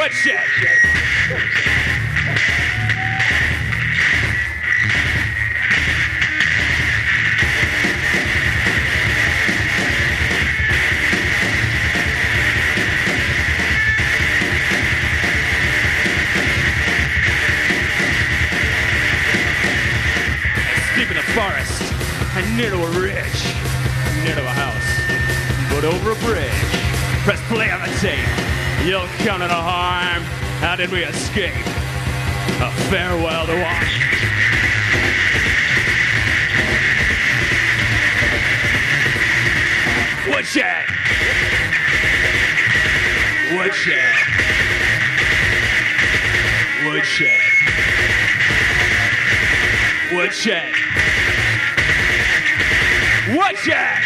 Woodshed. Deep in the forest, and near to a ridge, near to a house, but over a bridge. Press play on the tape. You'll count no harm. How did we escape? A farewell to all. Woodshed. Woodshed. Woodshed. Woodshed. Woodshed.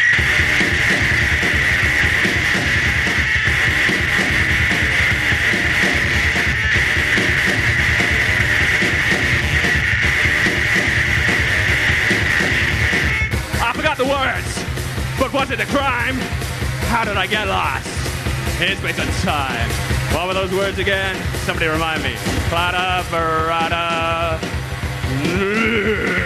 I forgot the words, but was it a crime? How did I get lost in space and time? What were those words again? Somebody remind me. Plata, Verada.